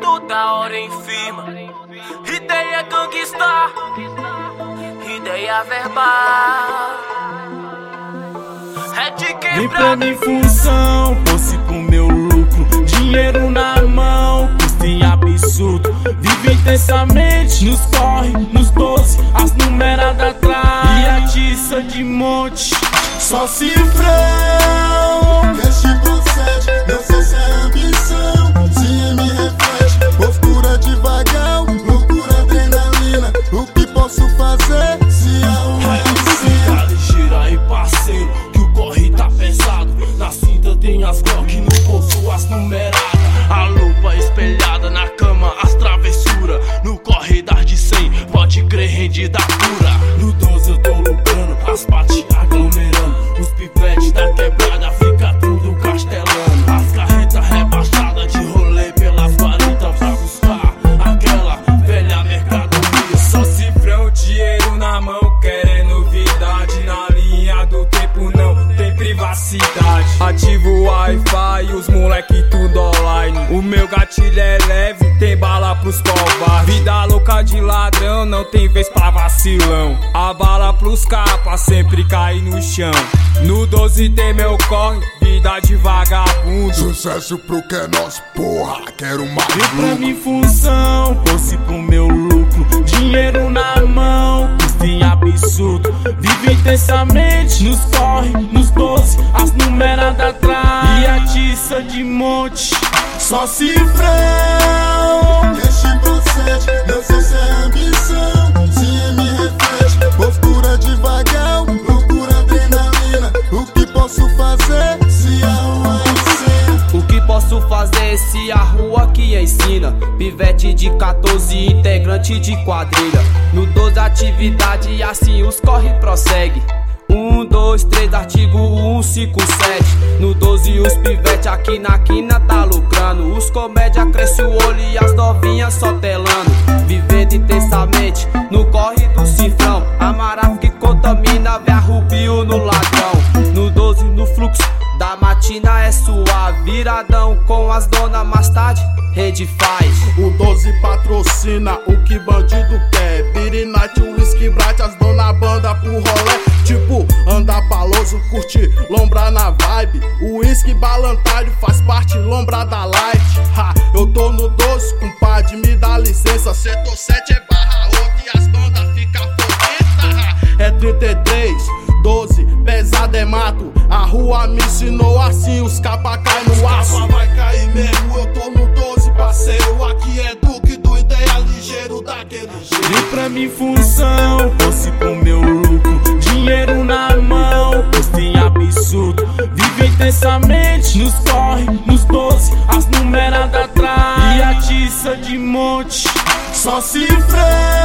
toda hora em firma. Ideia conquistar, ideia verbal. É de quebrar. Vem pra mim função, fosse pro meu lucro. Dinheiro na mão, custo em absurdo. Vive intensamente, nos corre, nos 12, as numeradas atrás. E a tiça de monte, só cifrão. Cash procede, não sei se é ambição, se me reflete, postura de vagão, loucura, adrenalina. O que posso fazer se arrumar assim? Tá ligeira aí, parceiro, que o corre tá pesado. Na cinta tem as Glock, no bolso as numeradas. A lupa espelhada na cama, as travessuras. No corre das de 100, pode crer, rendida pura. No 12 eu tô lucrando, as pates aglomerando. Os pivetes da quebrada fica tudo castelando. As carretas rebaixadas de rolê pelas guaritas pra buscar aquela velha mercadoria. Só cifrão, dinheiro na mão, querendo novidade. Na linha do tempo não tem privacidade. Ativo o Wi-Fi, os moleque tudo online. O meu gatilho é leve, tem bala pros covardes. Vida louca de ladrão, não tem vez pra vacilão. A bala pros capas, sempre cai no chão. No 12 tem meu corre, vida de vagabundo. Sucesso pro que é nosso, porra, quero mais. Vem pra mim função, fosse pro meu lucro. Dinheiro na mão, custo em absurdo. Vive intensamente, nos corre, nos 12, as numeradas atrás. E a tiça de monte, só cifrão. Cash procede, não sei se é ambição, se me reflete, postura de vagão, loucura, adrenalina. O que posso fazer se arrumar assim? O que posso fazer se a rua que ensina? Pivete de 14, integrante de quadrilha. No 12 atividade, assim os corre prossegue. 1, 2, 3, artigo 157. No 12 os pivete aqui na quina tá lucrando. Os comédia cresce o olho e as novinhas só telando. Vivendo intensamente no corre do cifrão. Amaravo que contamina, vê arrubio no ladrão. No 12 no fluxo da matina é suave. Viradão com as dona, mais tarde rede faz. O 12 patrocina o que bandido quer. Beer Night, Whisky Bright, as dona banda pro rolê. Tipo, anda paloso, curte, lombra na vibe. O whisky balantário faz parte, lombra da light. Ha, eu tô no 12, compadre, me dá licença. Setor 7 é /8 e as bandas fica fodida. É 33, 12, pesado é mato. A rua me ensinou assim, os capa cai no aço. Capa vai cair mesmo, eu tô no 12, parceiro. Aqui é Duque do ideia ligeiro daquele jeito. Vem pra mim função, fosse pro meu lucro. Dinheiro na mão, custo em absurdo. Vive intensamente, nos corre, nos 12, as numeradas atrás. E a tiça de monte, só cifrão.